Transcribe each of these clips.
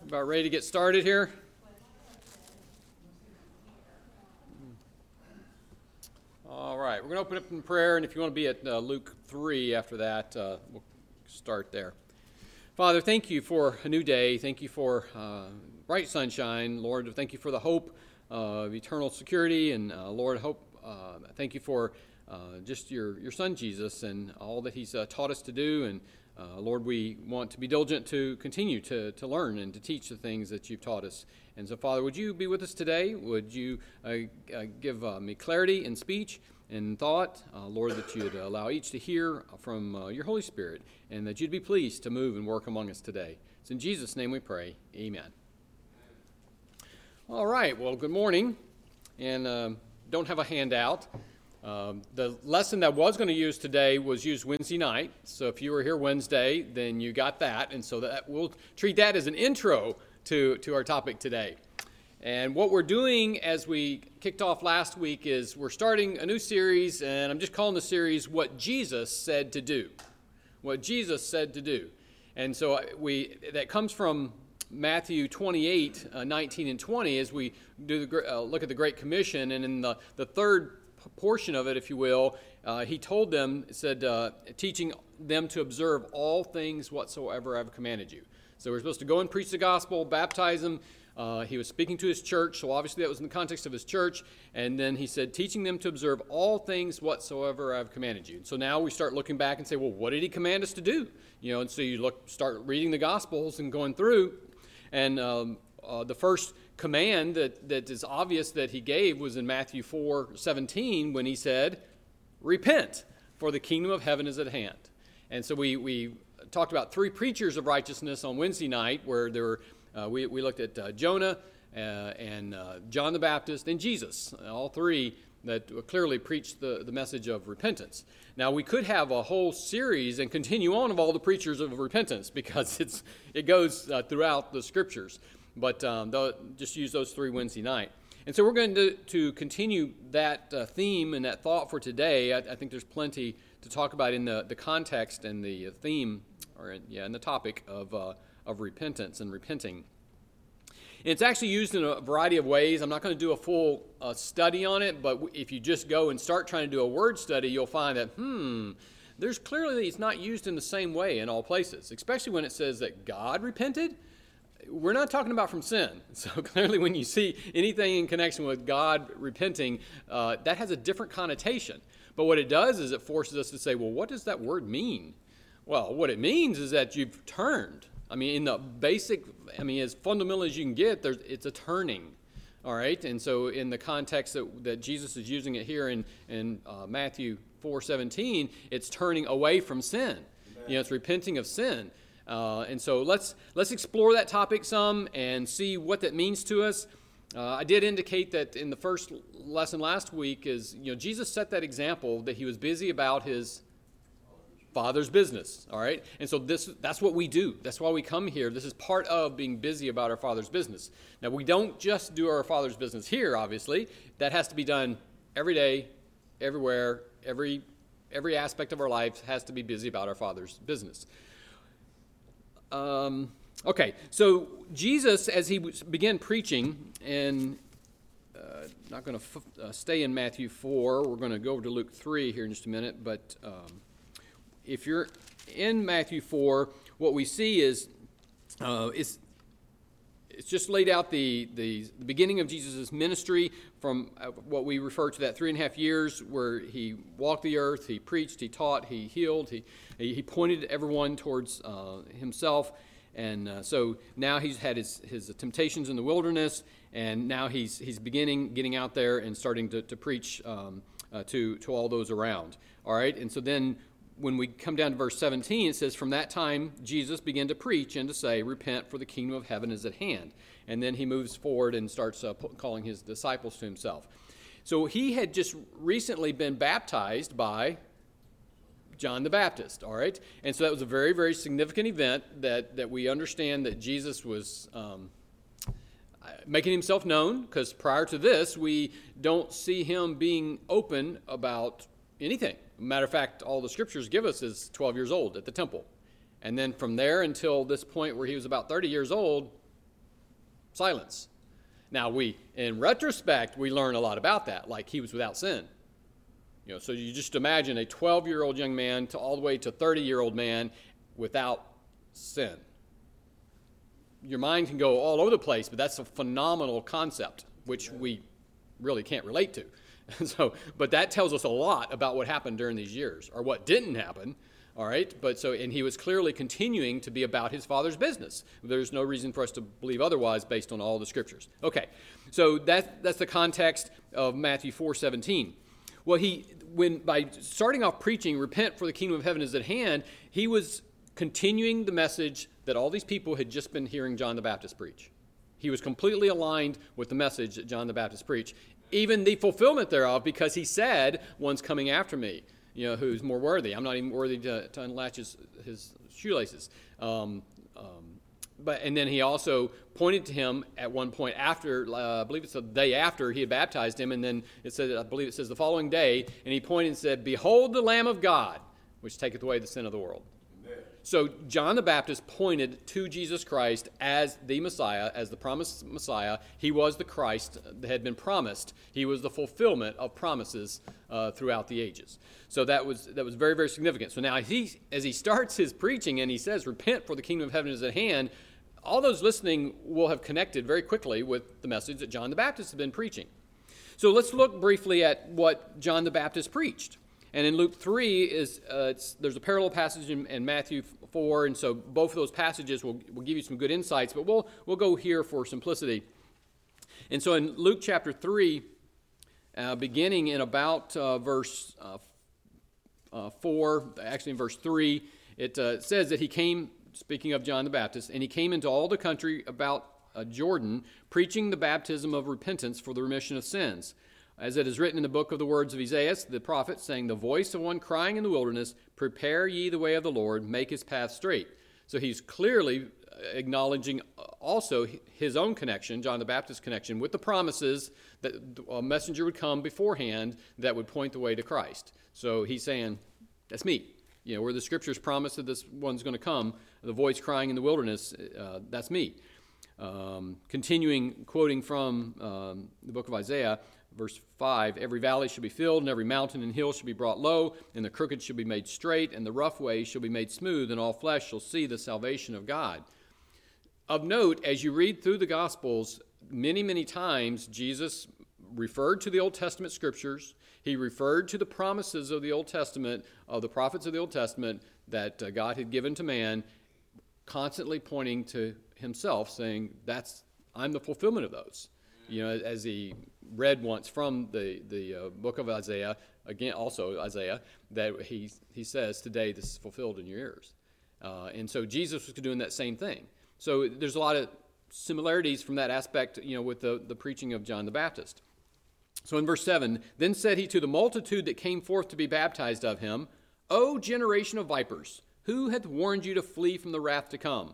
About ready to get started here? All right, we're going to open up in prayer, and if you want to be at Luke 3 after that, we'll start there. Father, thank you for a new day. Thank you for bright sunshine. Lord, thank you for the hope of eternal security, and Lord, thank you for just your son Jesus and all that he's taught us to do. And Lord, we want to be diligent to continue to learn and to teach the things that you've taught us. And so, Father, would you be with us today? Would you give me clarity in speech and thought? Lord, that you'd allow each to hear from your Holy Spirit, and that you'd be pleased to move and work among us today. It's in Jesus' name we pray. Amen. All right, well, good morning. And don't have a handout. The lesson that I was going to use today was used Wednesday night. So if you were here Wednesday, then you got that. And so that we'll treat that as an intro to our topic today. And what we're doing as we kicked off last week is we're starting a new series, and I'm just calling the series What Jesus Said to Do. What Jesus said to do. And so that comes from Matthew 28, 19 and 20, as we do look at the Great Commission. And in the third portion of it, if you will, he told them, said, teaching them to observe all things whatsoever I've commanded you. So we're supposed to go and preach the gospel, baptize them. He was speaking to his church, so obviously that was in the context of his church. And then he said, teaching them to observe all things whatsoever I've commanded you. So now we start looking back and say, well, what did he command us to do? And so you start reading the gospels and going through. And the first command that is obvious that he gave was in Matthew 4:17, when he said, repent, for the kingdom of heaven is at hand. And so we talked about three preachers of righteousness on Wednesday night, where there were, we looked at Jonah and John the Baptist and Jesus, all three that clearly preached the message of repentance. Now, we could have a whole series and continue on of all the preachers of repentance, because it goes throughout the scriptures. But just use those three Wednesday night. And so we're going to continue that theme and that thought for today. I think there's plenty to talk about in the context and the theme, in the topic of repentance and repenting. And it's actually used in a variety of ways. I'm not going to do a full study on it, but if you just go and start trying to do a word study, you'll find that, there's clearly it's not used in the same way in all places, especially when it says that God repented. We're not talking about from sin. So clearly when you see anything in connection with God repenting, that has a different connotation. But what it does is it forces us to say, well, what does that word mean? Well, what it means is that you've turned. In the basic, as fundamental as you can get, it's a turning. All right? And so in the context that Jesus is using it here in Matthew 4:17, it's turning away from sin. It's repenting of sin. And so let's explore that topic some and see what that means to us. I did indicate that in the first lesson last week is, Jesus set that example that he was busy about his Father's business, all right? And so that's what we do. That's why we come here. This is part of being busy about our Father's business. Now, we don't just do our Father's business here, obviously. That has to be done every day, everywhere, every aspect of our life has to be busy about our Father's business. Okay, so Jesus, as he began preaching, and not going to stay in Matthew 4, we're going to go over to Luke 3 here in just a minute, but if you're in Matthew 4, what we see is it's just laid out the beginning of Jesus' ministry from what we refer to that 3.5 years where he walked the earth, he preached, he taught, he healed, he pointed everyone towards himself. And so now he's had his temptations in the wilderness, and now he's getting out there and starting to preach to all those around. All right, and so then when we come down to verse 17, it says, from that time Jesus began to preach and to say, repent, for the kingdom of heaven is at hand. And then he moves forward and starts calling his disciples to himself. So he had just recently been baptized by John the Baptist, all right? And so that was a very, very significant event that we understand that Jesus was making himself known, because prior to this, we don't see him being open about anything. Matter of fact, all the scriptures give us is 12 years old at the temple. And then from there until this point where he was about 30 years old, silence. Now in retrospect, we learn a lot about that, like he was without sin. So you just imagine a 12-year-old young man to all the way to 30-year-old man without sin. Your mind can go all over the place, but that's a phenomenal concept, which we really can't relate to. But that tells us a lot about what happened during these years, or what didn't happen. All right, and he was clearly continuing to be about his Father's business. There's no reason for us to believe otherwise based on all the scriptures. Okay, so that's the context of Matthew 4:17. Well, by starting off preaching, repent for the kingdom of heaven is at hand, he was continuing the message that all these people had just been hearing John the Baptist preach. He was completely aligned with the message that John the Baptist preached, even the fulfillment thereof, because he said, one's coming after me, who's more worthy. I'm not even worthy to unlatch his shoelaces. And then he also pointed to him at one point after, I believe it's the day after he had baptized him, and then I believe it says the following day, and he pointed and said, "Behold the Lamb of God, which taketh away the sin of the world." Amen. So John the Baptist pointed to Jesus Christ as the Messiah, as the promised Messiah. He was the Christ that had been promised. He was the fulfillment of promises throughout the ages. So that was very, very significant. So now as he starts his preaching and he says, "Repent, for the kingdom of heaven is at hand," all those listening will have connected very quickly with the message that John the Baptist had been preaching. So let's look briefly at what John the Baptist preached. And in Luke 3, there's a parallel passage in Matthew 4, and so both of those passages will give you some good insights, but we'll go here for simplicity. And so in Luke chapter 3, beginning in about verse 4, actually in verse 3, it says that he came, speaking of John the Baptist, and he came into all the country about Jordan, preaching the baptism of repentance for the remission of sins. As it is written in the book of the words of Isaiah, the prophet, saying, "The voice of one crying in the wilderness, prepare ye the way of the Lord, make his path straight." So he's clearly acknowledging also his own connection, John the Baptist's connection, with the promises that a messenger would come beforehand that would point the way to Christ. So he's saying, that's me. Where the scriptures promise that this one's going to come, the voice crying in the wilderness, that's me. Continuing, quoting from the book of Isaiah, verse 5, "Every valley shall be filled, and every mountain and hill shall be brought low, and the crooked shall be made straight, and the rough way shall be made smooth, and all flesh shall see the salvation of God." Of note, as you read through the Gospels, many, many times Jesus referred to the Old Testament scriptures. He referred to the promises of the Old Testament, of the prophets of the Old Testament that God had given to man, constantly pointing to himself, saying, I'm the fulfillment of those. As he read once from the book of Isaiah, again, also Isaiah, that he says, "Today this is fulfilled in your ears." And so Jesus was doing that same thing. So there's a lot of similarities from that aspect, with the preaching of John the Baptist. So in verse 7, "Then said he to the multitude that came forth to be baptized of him, O generation of vipers, who hath warned you to flee from the wrath to come?"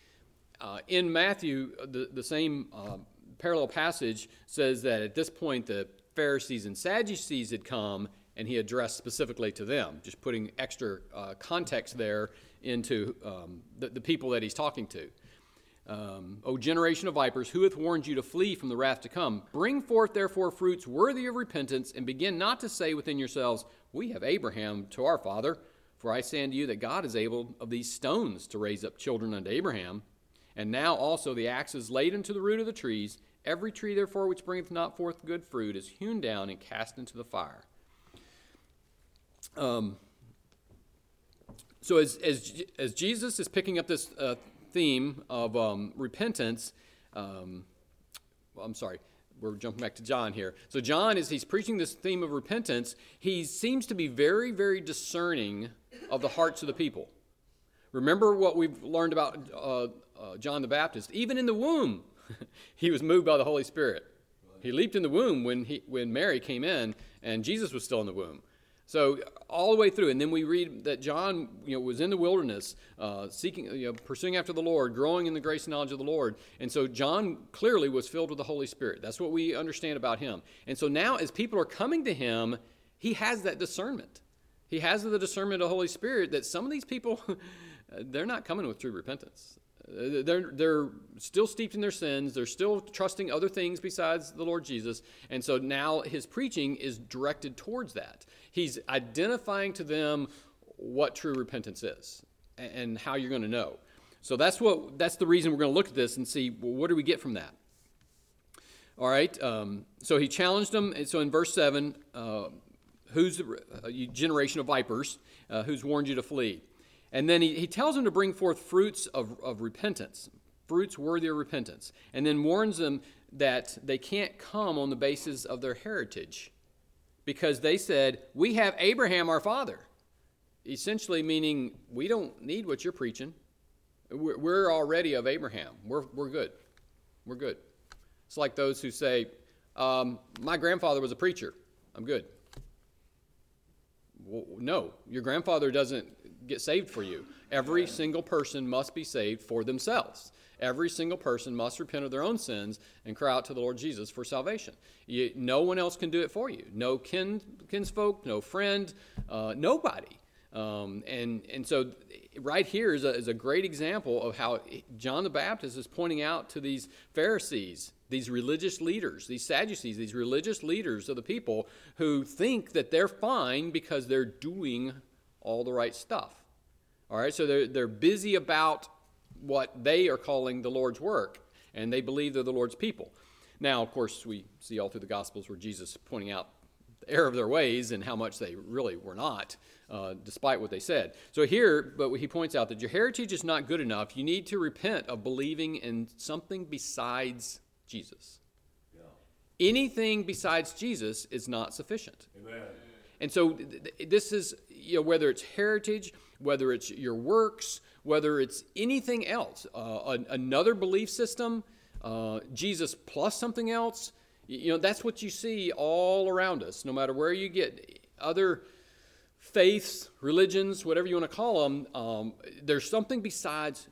In Matthew, the same parallel passage says that at this point the Pharisees and Sadducees had come, and he addressed specifically to them, just putting extra context there into the people that he's talking to. "O generation of vipers, who hath warned you to flee from the wrath to come? Bring forth therefore fruits worthy of repentance, and begin not to say within yourselves, We have Abraham to our father. For I say unto you that God is able of these stones to raise up children unto Abraham. And now also the axe is laid unto the root of the trees. Every tree therefore which bringeth not forth good fruit is hewn down and cast into the fire." So as Jesus is picking up this theme of repentance, we're jumping back to John here. So John, as he's preaching this theme of repentance, he seems to be very, very discerning of the hearts of the people. Remember what we've learned about John the Baptist. Even in the womb, he was moved by the Holy Spirit. He leaped in the womb when Mary came in, and Jesus was still in the womb. So all the way through, and then we read that John, was in the wilderness, seeking, pursuing after the Lord, growing in the grace and knowledge of the Lord. And so John clearly was filled with the Holy Spirit. That's what we understand about him. And so now, as people are coming to him, he has that discernment. He has the discernment of the Holy Spirit that some of these people, they're not coming with true repentance. They're still steeped in their sins. They're still trusting other things besides the Lord Jesus. And so now his preaching is directed towards that. He's identifying to them what true repentance is and how you're going to know. So that's the reason we're going to look at this and see, well, what do we get from that? All right. So he challenged them. And so in verse 7, who's the generation of vipers, who's warned you to flee? And then he tells them to bring forth fruits of repentance, fruits worthy of repentance, and then warns them that they can't come on the basis of their heritage because they said, we have Abraham our father, essentially meaning we don't need what you're preaching. We're already of Abraham. We're good. We're good. It's like those who say, my grandfather was a preacher. I'm good. Well, no, your grandfather doesn't get saved for you. Every single person must be saved for themselves. Every single person must repent of their own sins and cry out to the Lord Jesus for salvation. No one else can do it for you. No kinsfolk, no friend, nobody. And so right here is a great example of how John the Baptist is pointing out to these Pharisees, these religious leaders, these Sadducees, these religious leaders of the people who think that they're fine because they're doing all the right stuff. All right, so they're busy about what they are calling the Lord's work, and they believe they're the Lord's people. Now, of course, we see all through the Gospels where Jesus is pointing out the error of their ways and how much they really were not, despite what they said. So here, but he points out that your heritage is not good enough. You need to repent of believing in something besides Jesus. Yeah. Anything besides Jesus is not sufficient. Amen. And so this is, whether it's heritage, whether it's your works, whether it's anything else, another belief system, Jesus plus something else, that's what you see all around us. No matter where you get other faiths, religions, whatever you want to call them, there's something besides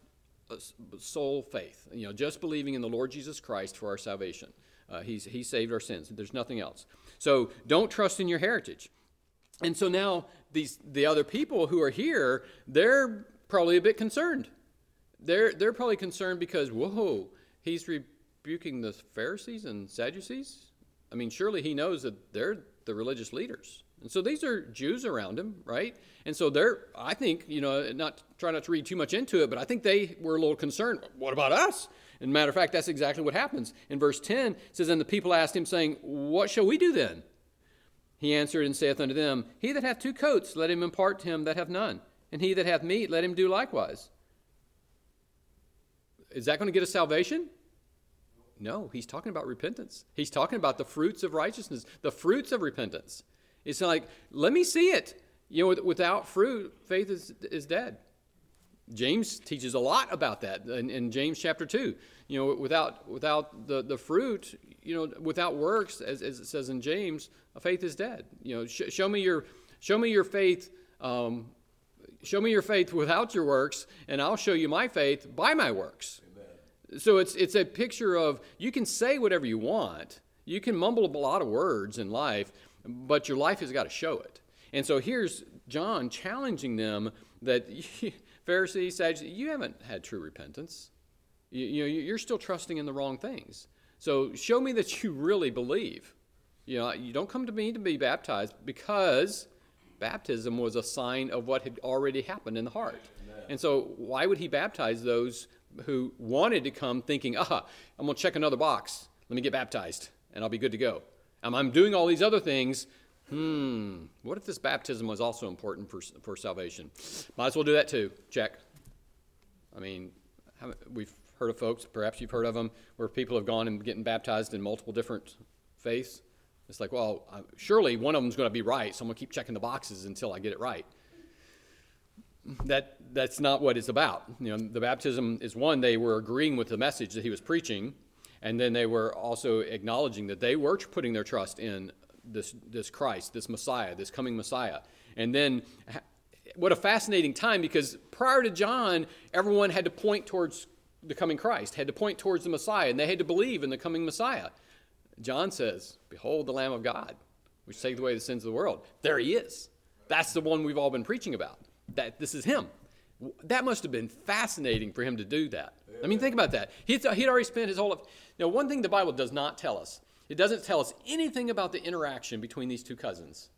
sole faith. Just believing in the Lord Jesus Christ for our salvation. He saved our sins. There's nothing else. So don't trust in your heritage. And so now the other people who are here, they're probably a bit concerned. They're probably concerned because, whoa, he's rebuking the Pharisees and Sadducees? I mean, surely he knows that they're the religious leaders. And so these are Jews around him, right? And so I think, try not to read too much into it, but I think they were a little concerned. What about us? And matter of fact, that's exactly what happens. In verse 10, it says, and the people asked him, saying, what shall we do then? He answered and saith unto them, he that hath 2 coats, let him impart to him that hath none. And he that hath meat, let him do likewise. Is that going to get us salvation? No, he's talking about repentance. He's talking about the fruits of righteousness, the fruits of repentance. It's like, let me see it. Without fruit, faith is dead. James teaches a lot about that in James chapter 2. Without the fruit, without works, as it says in James, faith is dead. Show me your faith. Show me your faith without your works, and I'll show you my faith by my works. Amen. So it's a picture of, you can say whatever you want. You can mumble a lot of words in life, but your life has got to show it. And so here's John challenging them that Pharisees, Sadducees, you haven't had true repentance. You're still trusting in the wrong things. So show me that you really believe. You don't come to me to be baptized, because baptism was a sign of what had already happened in the heart. Amen. And so why would he baptize those who wanted to come thinking, I'm going to check another box. Let me get baptized, and I'll be good to go. I'm doing all these other things. What if this baptism was also important for salvation? Might as well do that too. Check. I mean, we've heard of folks, perhaps you've heard of them, where people have gone and getting baptized in multiple different faiths. It's like, well, surely one of them is going to be right, so I'm going to keep checking the boxes until I get it right. That's not what it's about. The baptism is one, they were agreeing with the message that he was preaching, and then they were also acknowledging that they were putting their trust in this Christ, this Messiah, this coming Messiah. And then, what a fascinating time, because prior to John, everyone had to point towards the coming Christ, had to point towards the Messiah, and they had to believe in the coming Messiah. John says, behold the Lamb of God, which takes away the sins of the world. There he is. That's the one we've all been preaching about. That this is him. That must have been fascinating for him to do that. I mean, think about that. He'd already spent his whole life. Now, one thing the Bible does not tell us, it doesn't tell us anything about the interaction between these two cousins.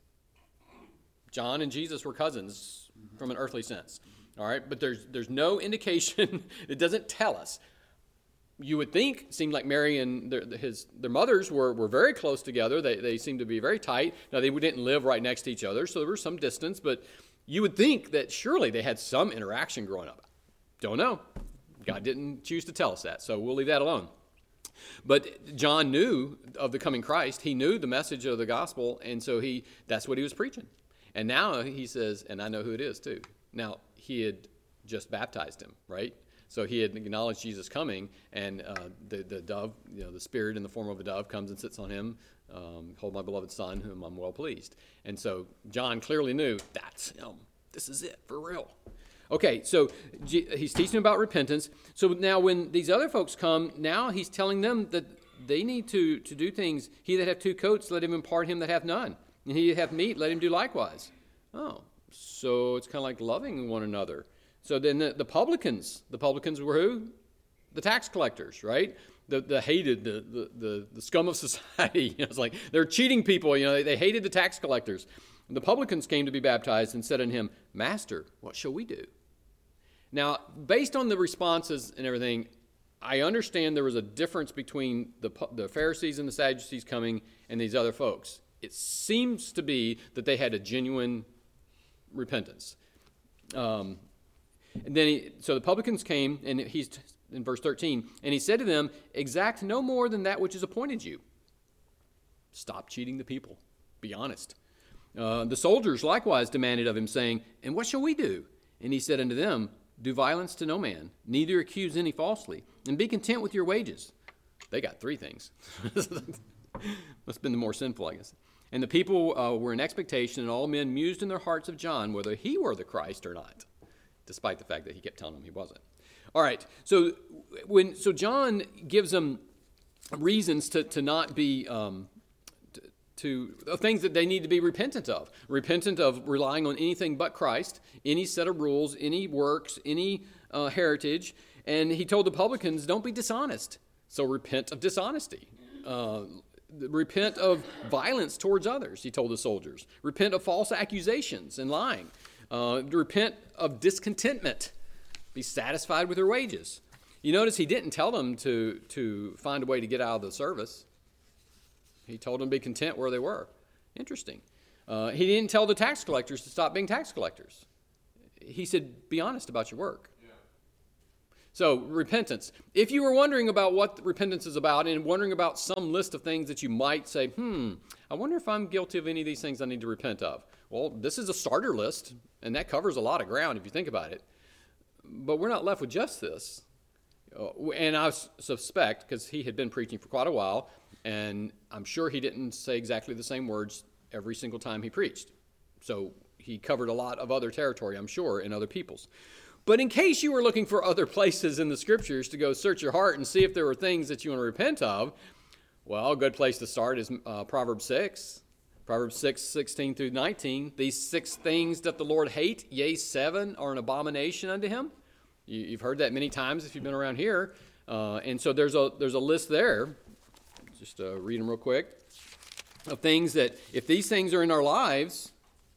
John and Jesus were cousins from an earthly sense. All right, but there's no indication. It doesn't tell us. You would think, it seemed like Mary and their mothers were very close together. They seemed to be very tight. Now, they didn't live right next to each other, so there was some distance, but you would think that surely they had some interaction growing up. Don't know. God didn't choose to tell us that, so we'll leave that alone. But John knew of the coming Christ. He knew the message of the gospel, and so that's what he was preaching. And now he says, and I know who it is too. Now, he had just baptized him, right? So he had acknowledged Jesus coming, and the dove, the Spirit in the form of a dove comes and sits on him. Hold my beloved Son, whom I'm well pleased. And so John clearly knew that's him. This is it, for real. Okay, so he's teaching about repentance. So now when these other folks come, now he's telling them that they need to do things. He that hath 2 coats, let him impart him that hath none. And he that hath meat, let him do likewise. Oh, so it's kind of like loving one another. So then the publicans were who? The tax collectors, right? The hated, the scum of society. It's like they're cheating people. They hated the tax collectors. And the publicans came to be baptized and said unto him, Master, what shall we do? Now, based on the responses and everything, I understand there was a difference between the Pharisees and the Sadducees coming and these other folks. It seems to be that they had a genuine repentance. And then so the publicans came, and he's in verse 13, and he said to them, exact no more than that which is appointed you. Stop cheating the people. Be honest. The soldiers likewise demanded of him, saying, and what shall we do? And he said unto them, do violence to no man, neither accuse any falsely, and be content with your wages. They got 3 things. Must have been the more sinful, I guess. And the people were in expectation, and all men mused in their hearts of John whether he were the Christ or not, despite the fact that he kept telling them he wasn't. All right, so John gives them reasons to not be to things that they need to be repentant of relying on anything but Christ, any set of rules, any works, any heritage. And he told the publicans, don't be dishonest. So repent of dishonesty. Repent of violence towards others, he told the soldiers. Repent of false accusations and lying. Repent of discontentment. Be satisfied with your wages. You notice he didn't tell them to find a way to get out of the service. He told them to be content where they were. Interesting. He didn't tell the tax collectors to stop being tax collectors. He said, be honest about your work. Yeah. So, repentance. If you were wondering about what repentance is about and wondering about some list of things that you might say, I wonder if I'm guilty of any of these things I need to repent of. Well, this is a starter list, and that covers a lot of ground if you think about it. But we're not left with just this. And I suspect, because he had been preaching for quite a while, and I'm sure he didn't say exactly the same words every single time he preached. So he covered a lot of other territory, I'm sure, in other people's. But in case you were looking for other places in the Scriptures to go search your heart and see if there were things that you want to repent of, well, a good place to start is Proverbs 6. Proverbs 6, 16 through 19. These 6 things that the Lord hate, yea, 7 are an abomination unto him. You've heard that many times if you've been around here. And so there's a list there. Just read them real quick. Of things that, if these things are in our lives,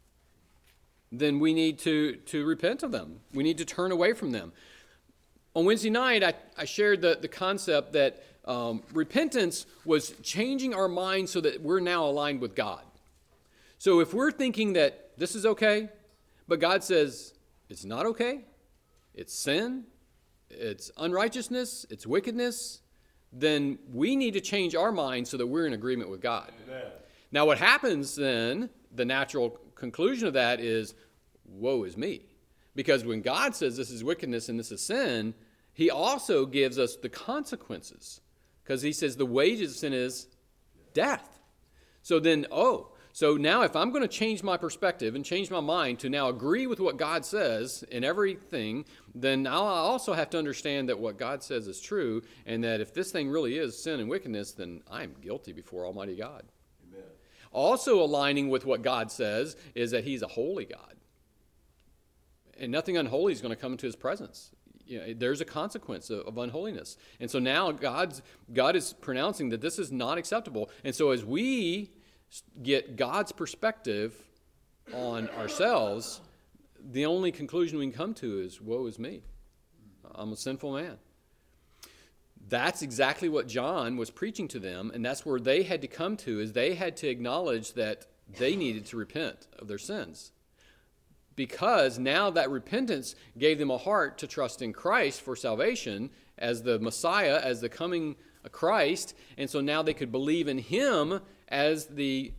then we need to repent of them. We need to turn away from them. On Wednesday night, I shared the concept that repentance was changing our mind so that we're now aligned with God. So if we're thinking that this is okay, but God says it's not okay, it's sin, it's unrighteousness, it's wickedness, then we need to change our mind so that we're in agreement with God. Amen. Now what happens then, the natural conclusion of that is, woe is me. Because when God says this is wickedness and this is sin, he also gives us the consequences. Because he says the wages of sin is death. So then, so now if I'm going to change my perspective and change my mind to now agree with what God says in everything, then I'll also have to understand that what God says is true, and that if this thing really is sin and wickedness, then I'm guilty before Almighty God. Amen. Also aligning with what God says is that he's a holy God. and nothing unholy is going to come into his presence. There's a consequence of unholiness. And so now God is pronouncing that this is not acceptable. And so as we get God's perspective on ourselves, the only conclusion we can come to is, woe is me. I'm a sinful man. That's exactly what John was preaching to them, and that's where they had to come to, is they had to acknowledge that they needed to repent of their sins. Because now that repentance gave them a heart to trust in Christ for salvation as the Messiah, as the coming Christ, and so now they could believe in him as the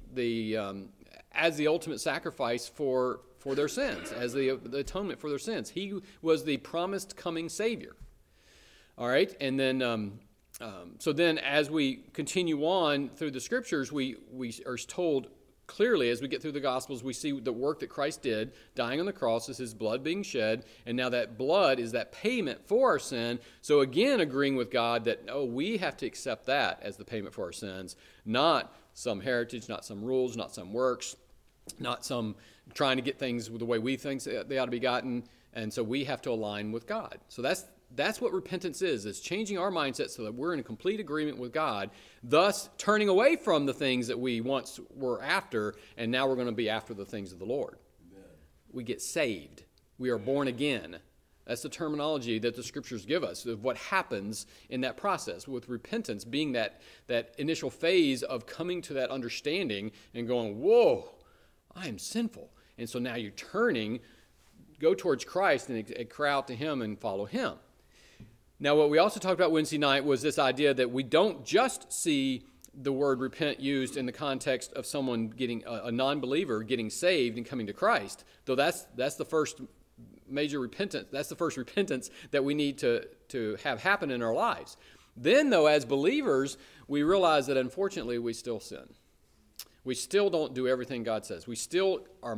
ultimate sacrifice for their sins, as the atonement for their sins. He was the promised coming Savior. All right, and then so then as we continue on through the Scriptures, we are told clearly, as we get through the Gospels, we see the work that Christ did, dying on the cross, is his blood being shed, and now that blood is that payment for our sin. So again, agreeing with God that, we have to accept that as the payment for our sins, not some heritage, not some rules, not some works, not some trying to get things the way we think they ought to be gotten. And so we have to align with God. So that's what repentance is changing our mindset so that we're in complete agreement with God, thus turning away from the things that we once were after, and now we're going to be after the things of the Lord. Amen. We get saved. We are born again. That's the terminology that the Scriptures give us of what happens in that process, with repentance being that initial phase of coming to that understanding and going, whoa, I am sinful. And so now you're turning, go towards Christ and cry out to him and follow him. Now, what we also talked about Wednesday night was this idea that we don't just see the word repent used in the context of someone getting a non-believer getting saved and coming to Christ, though that's the first major repentance. That's the first repentance that we need to have happen in our lives. Then, though, as believers, we realize that unfortunately we still sin. We still don't do everything God says. We still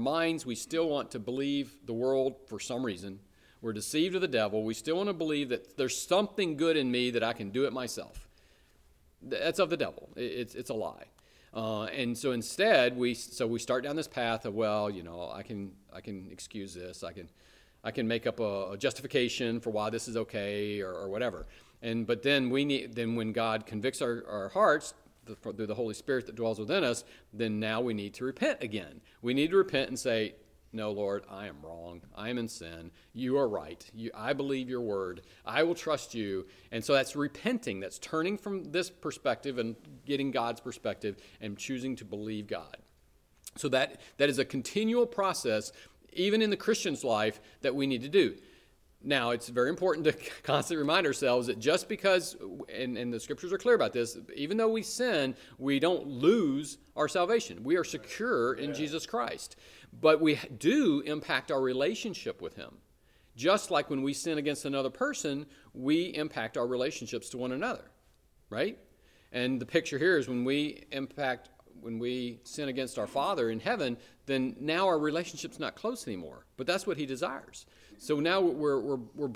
want to believe the world for some reason. We're deceived of the devil. We still want to believe that there's something good in me that I can do it myself. That's of the devil. It's a lie. And so instead, we start down this path of, I can excuse this. I can make up a justification for why this is okay or whatever. But then when God convicts our hearts through the Holy Spirit that dwells within us, then now we need to repent again. We need to repent and say, no, Lord, I am wrong. I am in sin. You are right. I believe your word. I will trust you. And so that's repenting. That's turning from this perspective and getting God's perspective and choosing to believe God. So that is a continual process, even in the Christian's life, that we need to do. Now, it's very important to constantly remind ourselves that just because, and the Scriptures are clear about this, even though we sin, we don't lose our salvation. We are secure in Jesus Christ. But we do impact our relationship with him. Just like when we sin against another person, we impact our relationships to one another, right? And the picture here is when we sin against our Father in heaven, then now our relationship's not close anymore. But that's what he desires. So now we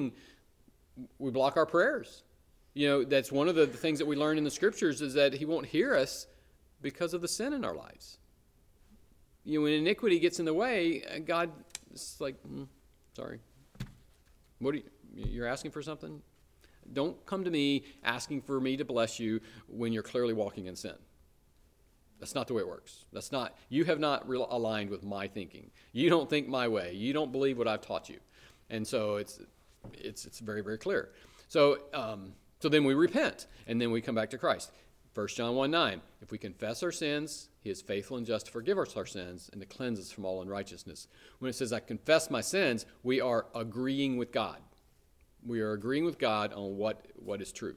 block our prayers. That's one of the things that we learn in the Scriptures is that he won't hear us because of the sin in our lives. When iniquity gets in the way, God is like, sorry. What you're asking for something? Don't come to me asking for me to bless you when you're clearly walking in sin. That's not the way it works. You have not aligned with my thinking. You don't think my way. You don't believe what I've taught you. And so it's very, very clear. So then we repent, and then we come back to Christ. 1 John 1:9, if we confess our sins, he is faithful and just to forgive us our sins and to cleanse us from all unrighteousness. When it says I confess my sins, we are agreeing with God. We are agreeing with God on what is true.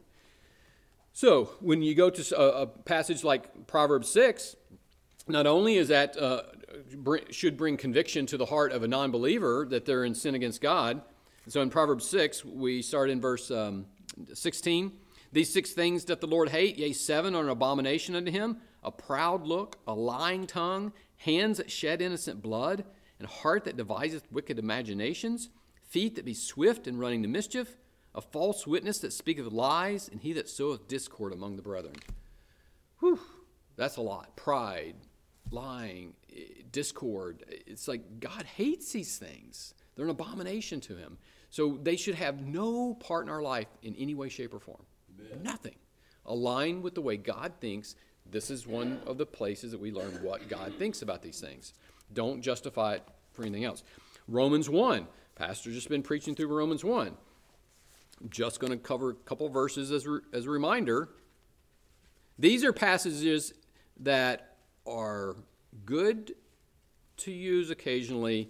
So when you go to a passage like Proverbs 6, not only is that should bring conviction to the heart of a non-believer that they're in sin against God. So in Proverbs 6, we start in verse 16. These 6 things doth the Lord hate, yea, 7 are an abomination unto him, a proud look, a lying tongue, hands that shed innocent blood, and heart that deviseth wicked imaginations, feet that be swift in running to mischief, a false witness that speaketh lies, and he that soweth discord among the brethren. Whew, that's a lot. Pride, lying, discord. It's like God hates these things. They're an abomination to him. So they should have no part in our life in any way, shape, or form. Amen. Nothing. Align with the way God thinks. This is one of the places that we learn what God thinks about these things. Don't justify it for anything else. Romans 1. Pastor's just been preaching through Romans 1. I'm just going to cover a couple of verses as a reminder. These are passages that are good to use occasionally.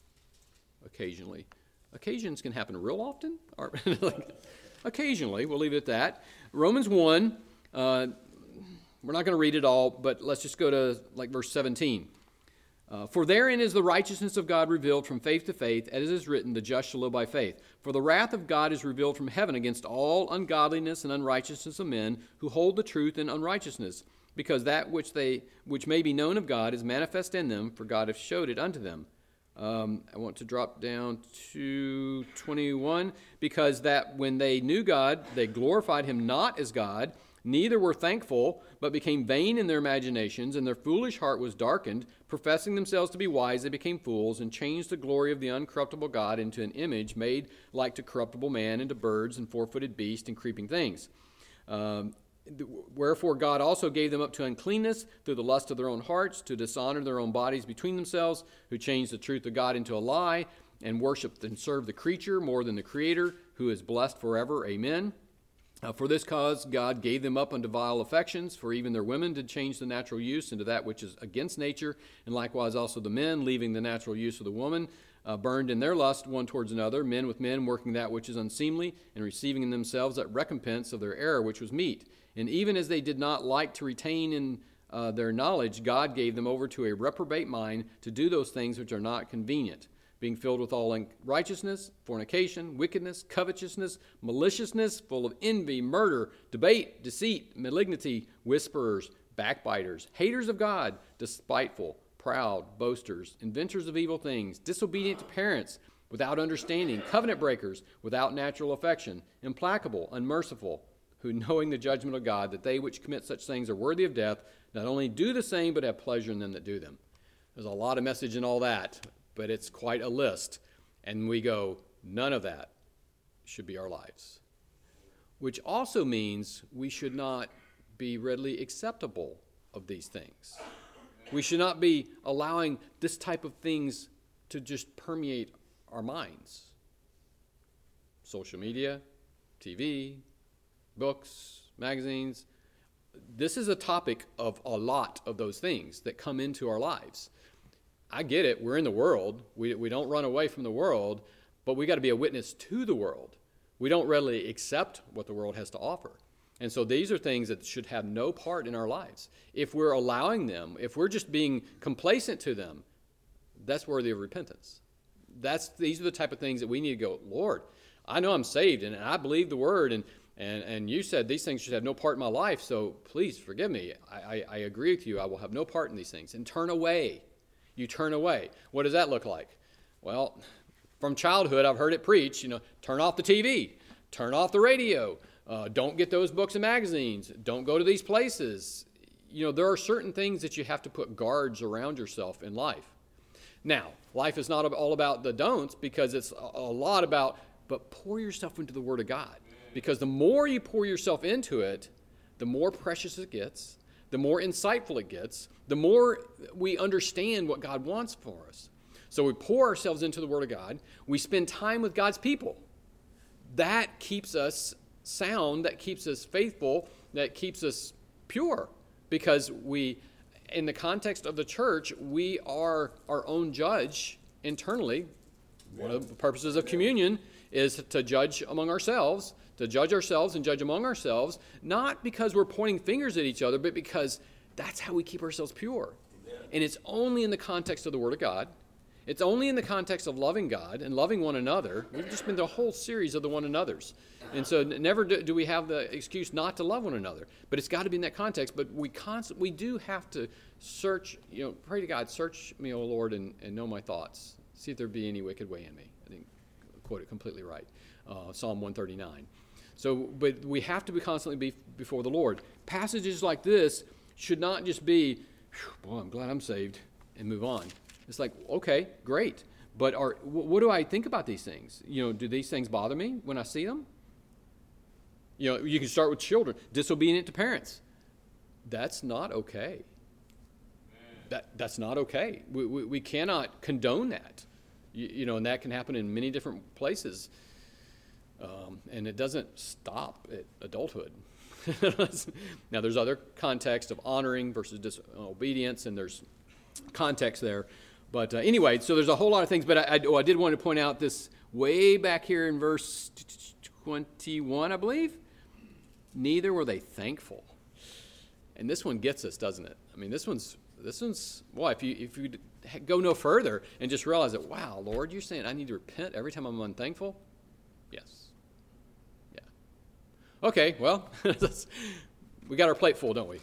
Occasions can happen real often. Occasionally, we'll leave it at that. Romans 1, we're not going to read it all, but let's just go to verse 17. For therein is the righteousness of God revealed from faith to faith, as it is written, the just shall live by faith. For the wrath of God is revealed from heaven against all ungodliness and unrighteousness of men who hold the truth in unrighteousness, because that which may be known of God is manifest in them, for God hath showed it unto them. I want to drop down to 21, because that when they knew God, they glorified him not as God, neither were thankful, but became vain in their imaginations, and their foolish heart was darkened. Professing themselves to be wise, they became fools, and changed the glory of the uncorruptible God into an image made like to corruptible man, and to birds, and four-footed beasts, and creeping things. Wherefore God also gave them up to uncleanness through the lust of their own hearts, to dishonor their own bodies between themselves, who changed the truth of God into a lie, and worshiped and served the creature more than the Creator, who is blessed forever. Amen. For this cause God gave them up unto vile affections, for even their women did change the natural use into that which is against nature, and likewise also the men, leaving the natural use of the woman, burned in their lust one towards another, men with men, working that which is unseemly, and receiving in themselves that recompense of their error which was meet. And even as they did not like to retain in their knowledge, God gave them over to a reprobate mind to do those things which are not convenient, being filled with all unrighteousness, fornication, wickedness, covetousness, maliciousness, full of envy, murder, debate, deceit, malignity, whisperers, backbiters, haters of God, despiteful, proud, boasters, inventors of evil things, disobedient to parents, without understanding, covenant breakers, without natural affection, implacable, unmerciful, who knowing the judgment of God, that they which commit such things are worthy of death, not only do the same, but have pleasure in them that do them. There's a lot of message in all that, but it's quite a list. And we go, none of that should be our lives. Which also means we should not be readily acceptable of these things. We should not be allowing this type of things to just permeate our minds. Social media, TV, books, magazines. This is a topic of a lot of those things that come into our lives. I get it. We're in the world. We don't run away from the world, but we got to be a witness to the world. We don't readily accept what the world has to offer. And so these are things that should have no part in our lives. If we're allowing them, if we're just being complacent to them, that's worthy of repentance. These are the type of things that we need to go, Lord, I know I'm saved and I believe the word, and you said these things should have no part in my life, so please forgive me. I agree with you. I will have no part in these things. And turn away. You turn away. What does that look like? Well, from childhood, I've heard it preached, turn off the TV, turn off the radio, don't get those books and magazines, don't go to these places. There are certain things that you have to put guards around yourself in life. Now, life is not all about the don'ts, because it's a lot about, but pour yourself into the Word of God. Because the more you pour yourself into it, the more precious it gets, the more insightful it gets, the more we understand what God wants for us. So we pour ourselves into the Word of God. We spend time with God's people. That keeps us sound, that keeps us faithful, that keeps us pure. Because in the context of the church, we are our own judge internally. One of the purposes of communion is to judge among ourselves, to judge ourselves and judge among ourselves, not because we're pointing fingers at each other, but because that's how we keep ourselves pure. Amen. And it's only in the context of the Word of God. It's only in the context of loving God and loving one another. We've just been the whole series of the one another's. And so never do we have the excuse not to love one another. But it's got to be in that context. But we do have to search, pray to God, search me, O Lord, and know my thoughts. See if there be any wicked way in me. I think I quote it completely right. Psalm 139. But we have to be constantly before the Lord. Passages like this should not just be, boy, I'm glad I'm saved, and move on. It's like, okay, great. But what do I think about these things? Do these things bother me when I see them? You can start with children, disobedient to parents. That's not okay. That's not okay. We cannot condone that. And that can happen in many different places. And it doesn't stop at adulthood. Now, there's other context of honoring versus disobedience, and there's context there. But anyway, so there's a whole lot of things. But I did want to point out this way back here in verse 21, I believe. Neither were they thankful. And this one gets us, doesn't it? I mean, this one's well, if you go no further and just realize that, wow, Lord, you're saying I need to repent every time I'm unthankful? Yes. Yeah. Okay, well, we got our plate full, don't we?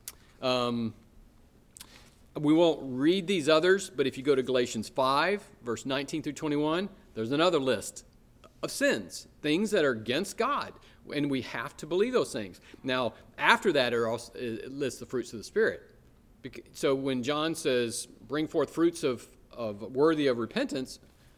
We won't read these others, but if you go to Galatians 5, verse 19 through 21, there's another list of sins, things that are against God, and we have to believe those things. Now, after that, it lists the fruits of the Spirit. So when John says, bring forth fruits of worthy of repentance,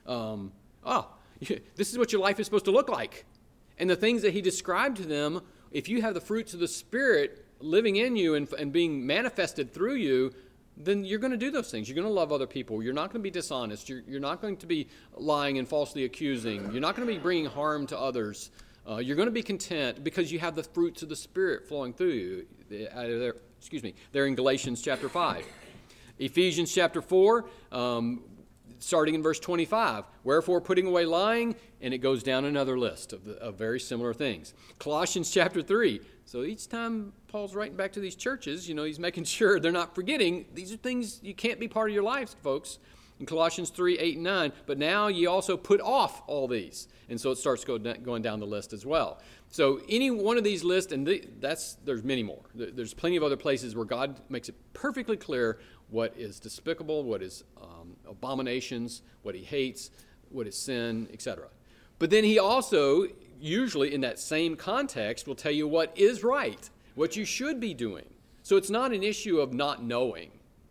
this is what your life is supposed to look like. And the things that he described to them, if you have the fruits of the Spirit living in you and being manifested through you, then you're going to do those things. You're going to love other people. You're not going to be dishonest. You're not going to be lying and falsely accusing. You're not going to be bringing harm to others. You're going to be content because you have the fruits of the Spirit flowing through you. They're in Galatians chapter 5. Ephesians chapter 4, starting in verse 25. Wherefore, putting away lying, and it goes down another list of very similar things. Colossians chapter 3. So each time Paul's writing back to these churches, he's making sure they're not forgetting. These are things you can't be part of your lives, folks. In Colossians 3, 8, and 9. But now ye also put off all these. And so it starts going down the list as well. So any one of these lists, and there's many more. There's plenty of other places where God makes it perfectly clear what is despicable, what is abominations, what he hates, what is sin, etc. But then he also, usually in that same context, will tell you what is right, what you should be doing. So it's not an issue of not knowing.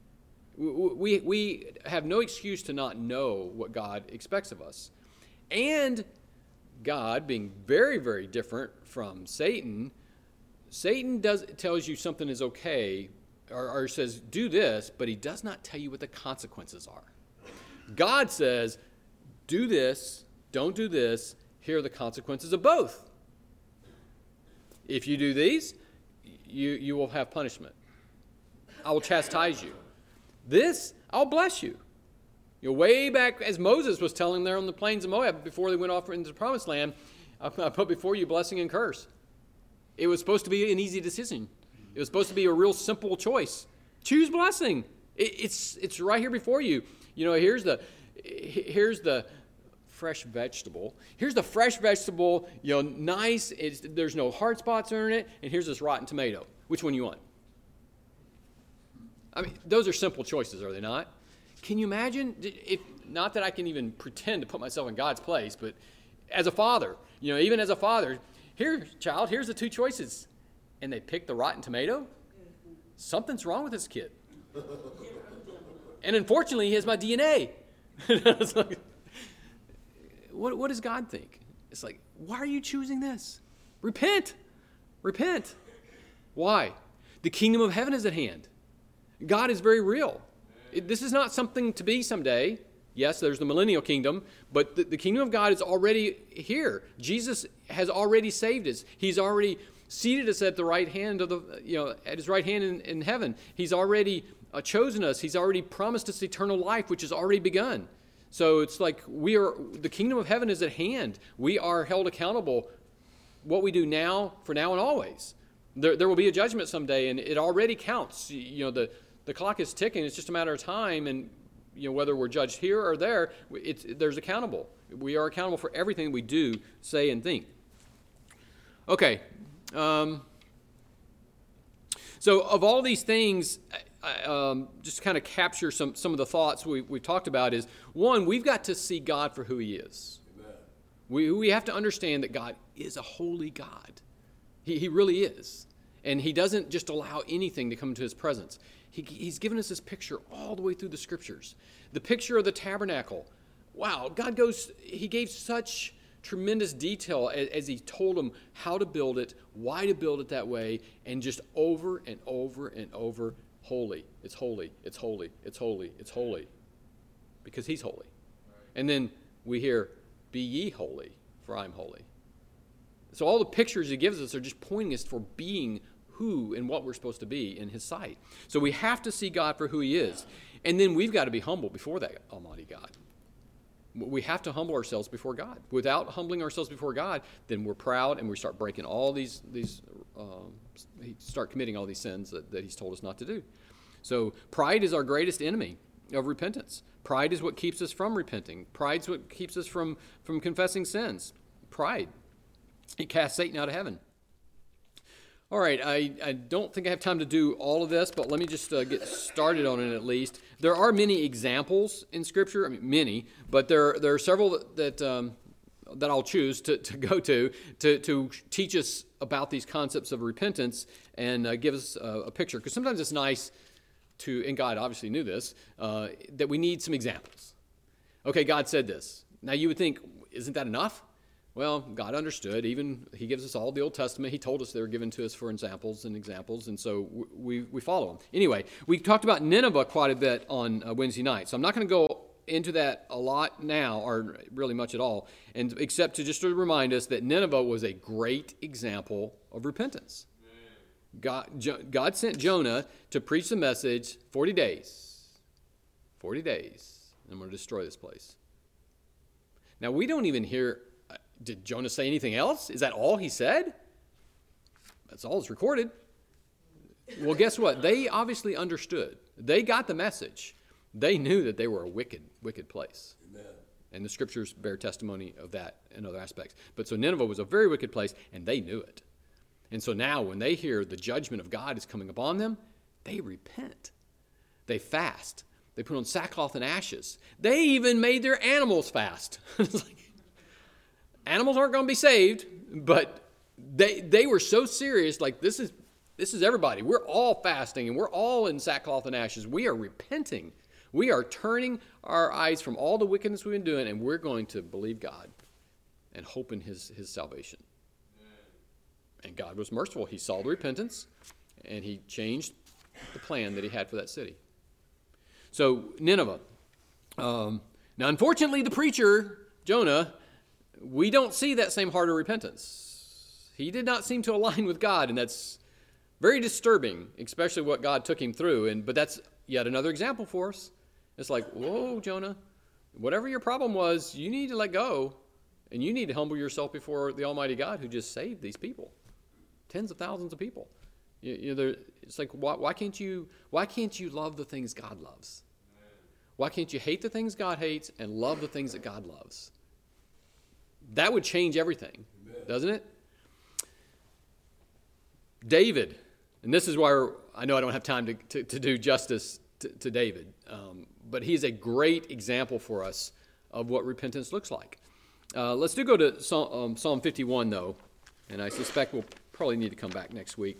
We have no excuse to not know what God expects of us. And God, being very, very different from Satan tells you something is okay, or says, do this, but he does not tell you what the consequences are. God says, do this, don't do this, here are the consequences of both. If you do these, you will have punishment. I will chastise you. This, I'll bless you. Way back as Moses was telling there on the plains of Moab before they went off into the promised land, I put before you blessing and curse. It was supposed to be an easy decision. It was supposed to be a real simple choice. Choose blessing. It's right here before you. Here's the fresh vegetable. Here's the fresh vegetable, nice. There's no hard spots on it. And here's this rotten tomato. Which one you want? I mean, those are simple choices, are they not? Can you imagine, not that I can even pretend to put myself in God's place, but as a father, even as a father, here, child, here's the two choices. And they pick the rotten tomato? Something's wrong with this kid. And unfortunately, he has my DNA. It's like, what does God think? It's like, why are you choosing this? Repent. Repent. Why? The kingdom of heaven is at hand. God is very real. This is not something to be someday. Yes, there's the millennial kingdom, but the kingdom of God is already here. Jesus has already saved us. He's already seated us at the right hand at his right hand in heaven. He's already chosen us. He's already promised us eternal life, which has already begun. So it's like the kingdom of heaven is at hand. We are held accountable what we do now, for now and always. There will be a judgment someday, and it already counts. The clock is ticking. It's just a matter of time, and whether we're judged here or there, there's accountable. We are accountable for everything we do, say, and think. Okay. So of all these things, just to kind of capture some of the thoughts we've talked about is, one, we've got to see God for who he is. Amen. We have to understand that God is a holy God. He really is. And he doesn't just allow anything to come into his presence. He's given us this picture all the way through the scriptures. The picture of the tabernacle wow, he gave such tremendous detail as he told them how to build it, why to build it that way, and just over and over and over, holy, it's holy, it's holy, it's holy, it's holy, because he's holy. And then we hear, be ye holy, for I'm holy. So all the pictures he gives us are just pointing us for being who and what we're supposed to be in his sight. So we have to see God for who he is. And then we've got to be humble before that Almighty God. We have to humble ourselves before God. Without humbling ourselves before God, then we're proud and we start breaking all these start committing all these sins that he's told us not to do. So pride is our greatest enemy of repentance. Pride is what keeps us from repenting. Pride is what keeps us from confessing sins. Pride. It casts Satan out of heaven. All right, I don't think I have time to do all of this, but let me just get started on it at least. There are many examples in Scripture, I mean many, but there are several that I'll choose to go to teach us about these concepts of repentance and give us a picture. Because sometimes it's nice to, and God obviously knew this, that we need some examples. Okay, God said this. Now you would think, isn't that enough? Well, God understood. Even he gives us all the Old Testament. He told us they were given to us for examples, and so we follow them. Anyway, we talked about Nineveh quite a bit on Wednesday night, so I'm not going to go into that a lot now, or really much at all, and except to remind us that Nineveh was a great example of repentance. God sent Jonah to preach the message 40 days. 40 days. And I'm going to destroy this place. Now, we don't even hear... Did Jonah say anything else? Is that all he said? That's all that's recorded. Well, guess what? They obviously understood. They got the message. They knew that they were a wicked, wicked place. Amen. And the Scriptures bear testimony of that in other aspects. But so Nineveh was a very wicked place, and they knew it. And so now when they hear the judgment of God is coming upon them, they repent. They fast. They put on sackcloth and ashes. They even made their animals fast. It's like, animals aren't going to be saved, but they were so serious, like this is everybody. We're all fasting, and we're all in sackcloth and ashes. We are repenting. We are turning our eyes from all the wickedness we've been doing, and we're going to believe God and hope in his salvation. And God was merciful. He saw the repentance, and he changed the plan that he had for that city. So Nineveh. Now, unfortunately, the preacher, Jonah, we don't see that same heart of repentance. He did not seem to align with God, and that's very disturbing, especially what God took him through. But that's yet another example for us. It's like, whoa, Jonah, whatever your problem was, you need to let go, and you need to humble yourself before the Almighty God who just saved these people, tens of thousands of people. It's like, why can't you love the things God loves? Why can't you hate the things God hates and love the things that God loves? That would change everything, doesn't it? David, and this is why I know I don't have time to do justice to David, but he's a great example for us of what repentance looks like. Let's go to Psalm 51, though, and I suspect we'll probably need to come back next week.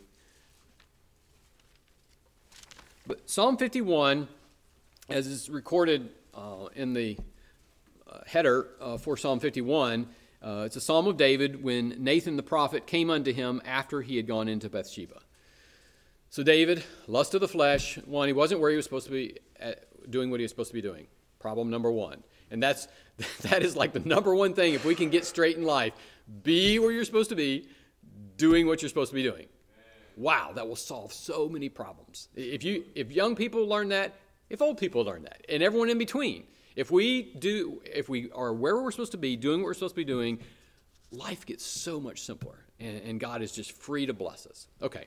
But Psalm 51, as is recorded in the header for Psalm 51, it's a psalm of David when Nathan the prophet came unto him after he had gone into Bathsheba. So David, lust of the flesh, one, he wasn't where he was supposed to be doing what he was supposed to be doing. Problem number one. And that is like the number one thing, if we can get straight in life, be where you're supposed to be, doing what you're supposed to be doing. Wow, that will solve so many problems. If young people learn that, if old people learn that, and everyone in between, if we are where we're supposed to be, doing what we're supposed to be doing, life gets so much simpler, and God is just free to bless us. Okay,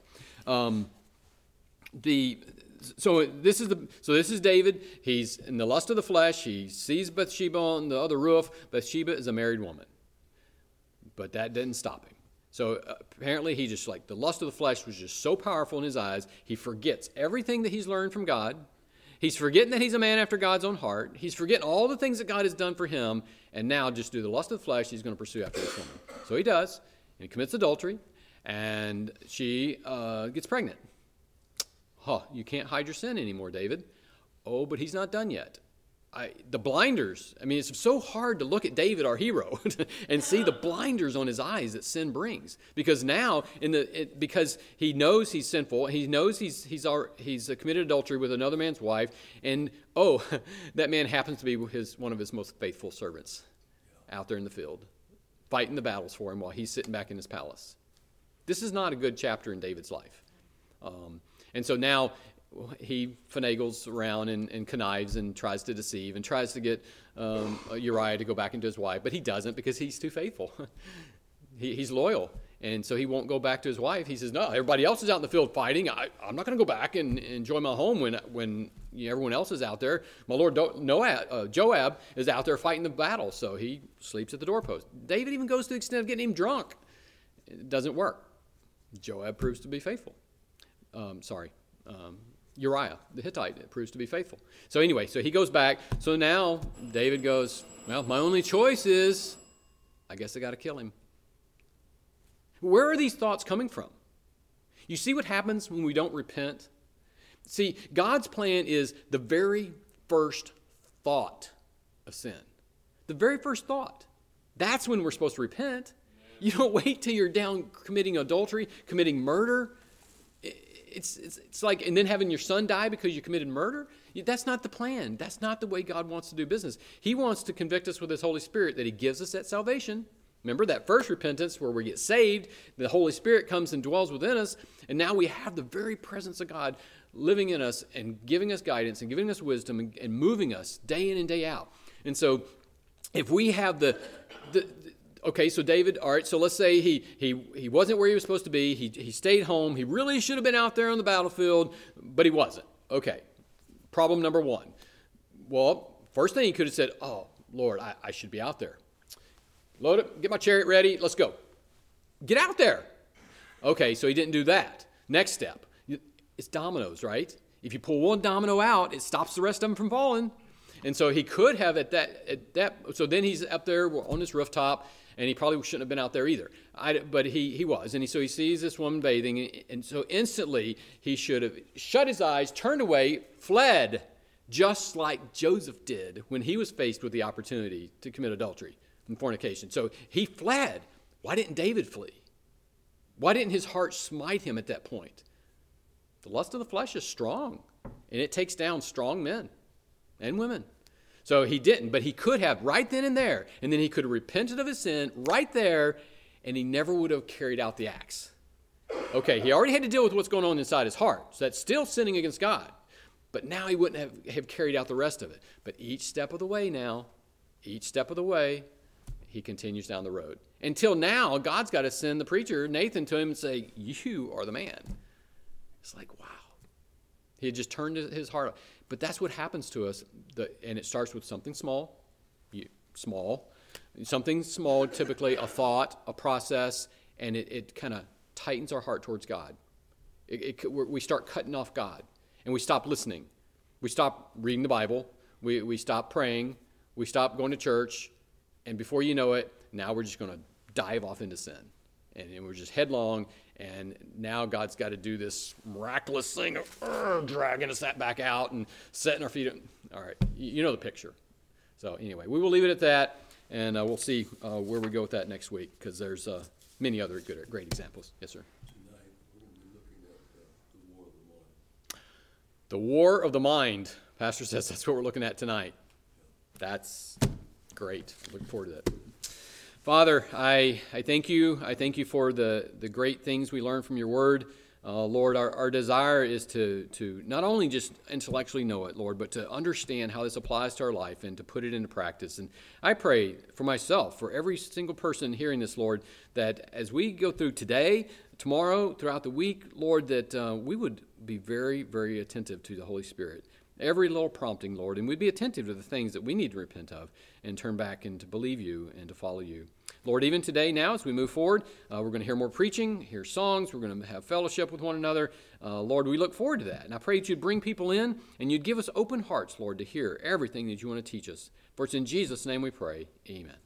so this is David. He's in the lust of the flesh. He sees Bathsheba on the other roof. Bathsheba is a married woman, but that didn't stop him. So apparently he just the lust of the flesh was just so powerful in his eyes, he forgets everything that he's learned from God. He's forgetting that he's a man after God's own heart. He's forgetting all the things that God has done for him, and now just through the lust of the flesh, he's going to pursue after this woman. So he does, and he commits adultery, and she gets pregnant. You can't hide your sin anymore, David. Oh, but he's not done yet. the blinders. I mean, it's so hard to look at David, our hero, and see the blinders on his eyes that sin brings. Because now, because he knows he's sinful, he knows he's committed adultery with another man's wife, and that man happens to be one of his most faithful servants out there in the field, fighting the battles for him while he's sitting back in his palace. This is not a good chapter in David's life. And so now he finagles around and connives and tries to deceive and tries to get Uriah to go back into his wife, but he doesn't because he's too faithful. He's loyal, and so he won't go back to his wife. He says, no, everybody else is out in the field fighting. I'm not going to go back and enjoy my home when everyone else is out there. My lord Joab is out there fighting the battle, so he sleeps at the doorpost. David even goes to the extent of getting him drunk. It doesn't work. Joab proves to be faithful. Uriah, the Hittite, proves to be faithful. So anyway, so he goes back. So now David goes, well, my only choice is, I guess I got to kill him. Where are these thoughts coming from? You see what happens when we don't repent? See, God's plan is the very first thought of sin. The very first thought. That's when we're supposed to repent. You don't wait till you're down committing adultery, committing murder. It's like, and then having your son die because you committed murder. That's not the plan. That's not the way God wants to do business. He wants to convict us with his Holy Spirit, that he gives us that salvation. Remember that first repentance where we get saved, the Holy Spirit comes and dwells within us, and now we have the very presence of God living in us and giving us guidance and giving us wisdom and moving us day in and day out. And so if we have okay, so David, all right, so let's say he wasn't where he was supposed to be. He stayed home. He really should have been out there on the battlefield, but he wasn't. Okay, problem number one. Well, first thing he could have said, oh, Lord, I should be out there. Load up, get my chariot ready, let's go. Get out there. Okay, so he didn't do that. Next step, it's dominoes, right? If you pull one domino out, it stops the rest of them from falling. And so he could have so then he's up there on this rooftop, and he probably shouldn't have been out there either. But he was. And so he sees this woman bathing, and so instantly he should have shut his eyes, turned away, fled, just like Joseph did when he was faced with the opportunity to commit adultery and fornication. So he fled. Why didn't David flee? Why didn't his heart smite him at that point? The lust of the flesh is strong, and it takes down strong men and women. So he didn't, but he could have right then and there, and then he could have repented of his sin right there, and he never would have carried out the axe. Okay, he already had to deal with what's going on inside his heart, so that's still sinning against God. But now he wouldn't have carried out the rest of it. But each step of the way, he continues down the road. Until now, God's got to send the preacher, Nathan, to him and say, you are the man. It's like, wow. He had just turned his heart. But that's what happens to us, and it starts with something small, something small, typically a thought, a process, and it kind of tightens our heart towards God. We start cutting off God, and we stop listening. We stop reading the Bible. We stop praying. We stop going to church, and before you know it, now we're just going to dive off into sin, and we're just headlong. And now God's got to do this miraculous thing of dragging us back out and setting our feet up. All right, you know the picture. So anyway, we will leave it at that, and we'll see where we go with that next week, because there's many other great examples. Yes, sir? Tonight, we're going to be looking at the war of the mind. The war of the mind. Pastor says that's what we're looking at tonight. That's great. Looking forward to that. Father, I thank you. I thank you for the great things we learn from your word. Lord, our desire is to not only just intellectually know it, Lord, but to understand how this applies to our life and to put it into practice. And I pray for myself, for every single person hearing this, Lord, that as we go through today, tomorrow, throughout the week, Lord, that we would be very, very attentive to the Holy Spirit. Every little prompting, Lord, and we'd be attentive to the things that we need to repent of and turn back and to believe you and to follow you. Lord, even today now as we move forward, we're going to hear more preaching, hear songs, we're going to have fellowship with one another. Lord, we look forward to that. And I pray that you'd bring people in and you'd give us open hearts, Lord, to hear everything that you want to teach us. For it's in Jesus' name we pray. Amen.